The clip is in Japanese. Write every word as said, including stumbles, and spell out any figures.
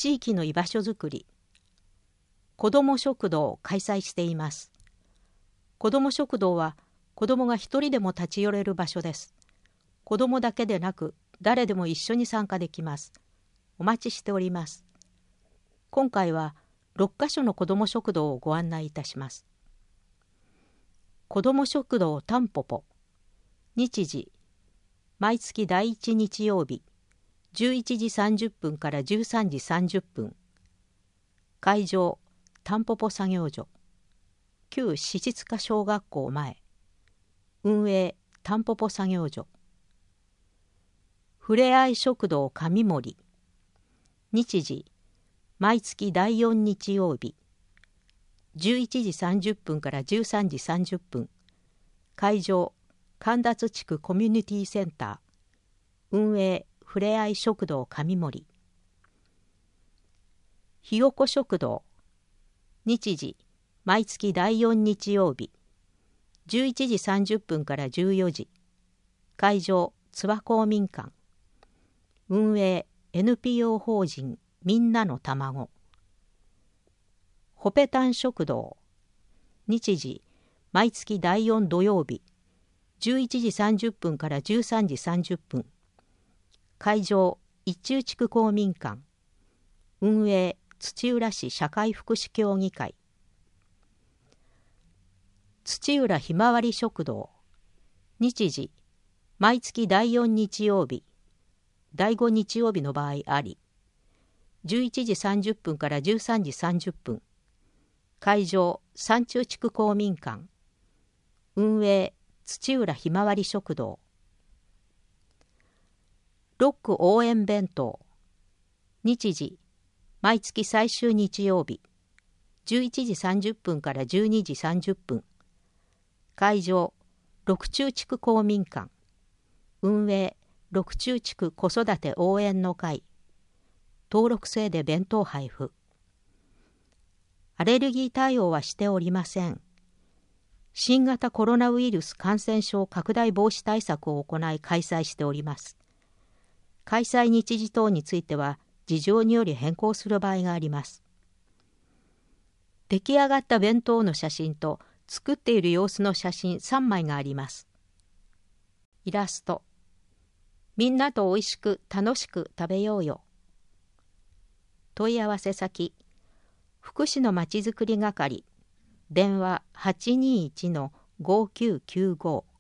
地域の居場所づくり、子ども食堂を開催しています。子ども食堂は子どもが一人でも立ち寄れる場所です。子どもだけでなく誰でも一緒に参加できます。お待ちしております。今回はろっかしょの子ども食堂をご案内いたします。子ども食堂たんぽぽ、日時、毎月第一日曜日、じゅういちじさんじゅっぷんからじゅうさんじさんじゅっぷん。会場、たんぽぽ作業所。旧史実科小学校前。運営、たんぽぽ作業所。ふれあい食堂上森。日時、毎月第よん日曜日。じゅういちじさんじゅっぷんからじゅうさんじさんじゅっぷん。会場、神立地区コミュニティセンター。運営、ふれあい食堂上森。ひよこ食堂。日時、毎月第よん日曜日。じゅういちじさんじゅっぷんからじゅうよじ。会場、津和公民館。運営、エヌピーオー 法人みんなのたまご。ほぺたん食堂。日時、毎月第よん土曜日。じゅういちじさんじゅっぷんからじゅうさんじさんじゅっぷん。会場、一中地区公民館。運営、土浦市社会福祉協議会。土浦ひまわり食堂。日時、毎月第よん日曜日。第ご日曜日の場合あり。じゅういちじさんじゅっぷんからじゅうさんじさんじゅっぷん。会場、三中地区公民館。運営、土浦ひまわり食堂。ロック応援弁当。日時、毎月最終日曜日。じゅういちじさんじゅっぷんからじゅうにじさんじゅっぷん。会場、六中地区公民館。運営、六中地区子育て応援の会。登録制で弁当配布。アレルギー対応はしておりません。新型コロナウイルス感染症拡大防止対策を行い開催しております。開催日時等については事情により変更する場合があります。出来上がった弁当の写真と作っている様子の写真さんまいがあります。イラスト。みんなとおいしく楽しく食べようよ。問い合わせ先、福祉のまちづくり係、電話 はちにいちのごきゅうきゅうご。